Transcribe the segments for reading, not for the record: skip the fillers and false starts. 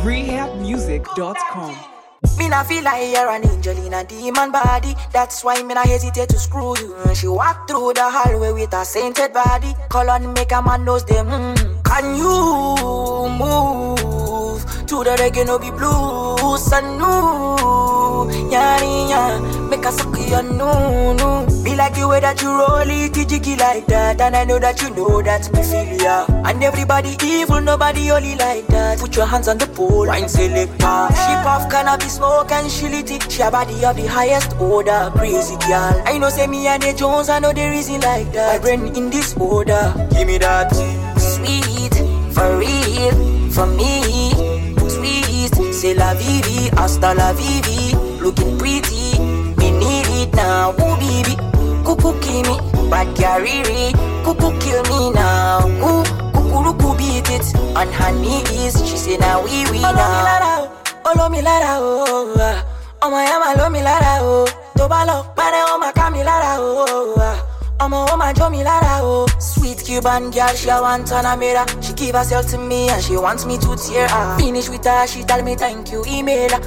rehabmusic.com. Me nah feel like you're an angel in a demon body. That's why me nah hesitate to screw you. She walk through the hallway with a sainted body. Call on make a man knows them. Can you move to the reggae no be blues? And no, yeah, make a suck you no. Be like the way that you roll it, jiggy like that. And I know that you know that me feel ya. And everybody evil, nobody only like that. Put your hands on the pole, wine selector. She puff cannabis smoke and she lit it. She a body of the highest order, crazy girl. I know say me and the Jones, I know the reason like that. My brain in this order, give me that. Sweet, for real, for me. Sweet, c'est la vivi, hasta la vivi. Looking pretty, me need it now. Ooh baby, cuckoo kill me, bad carry, cuckoo kill me now. Ooh, cuckoo beat it on her knees. She say now we now. Olo mi lara oh, ọmọ ya ma lo mi lara oh. Tó bá lọ pẹ́rẹ́ ó ma ká mi lara oh. Ọmọ ó ma jó mi lara oh. Sweet Cuban girl, she a want Panamera. She give herself to me and she wants me to tear her. Finish with her, she tell me thank you. Email her.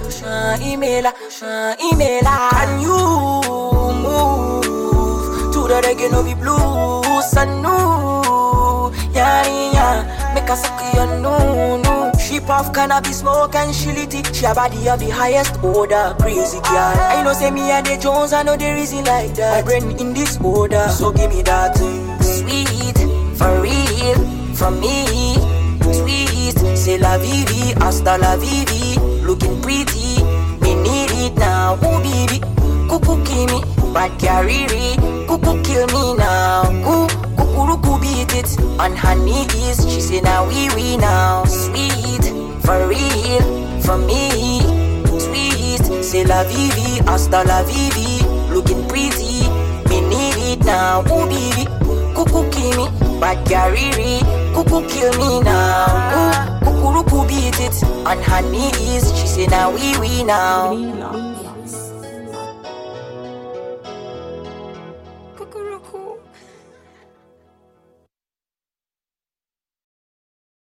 Can you move to the reggae no be blues? And no, yeah, make a suck you no. She puff cannabis smoke and she lit it. She a body of the highest order, crazy girl. I know say me and the Jones, I know the reason like that. My brain in this order, so give me that. Sweet, for real, for me. Sweet, c'est la vivi, hasta la vivi. Looking pretty, me need it now. Ooh baby, cuckoo kill me, bad carry, cuckoo kill me now. Ooh, cuckoo beat it on her knees. She say now we now. Sweet, for real, for me. Sweet, c'est la vivi, hasta la vivi. Looking pretty, me need it now. Ooh baby, cuckoo kill me, bad carry, cuckoo kill me now. Ooh, cuckoo beat it on her knees. She say now we now.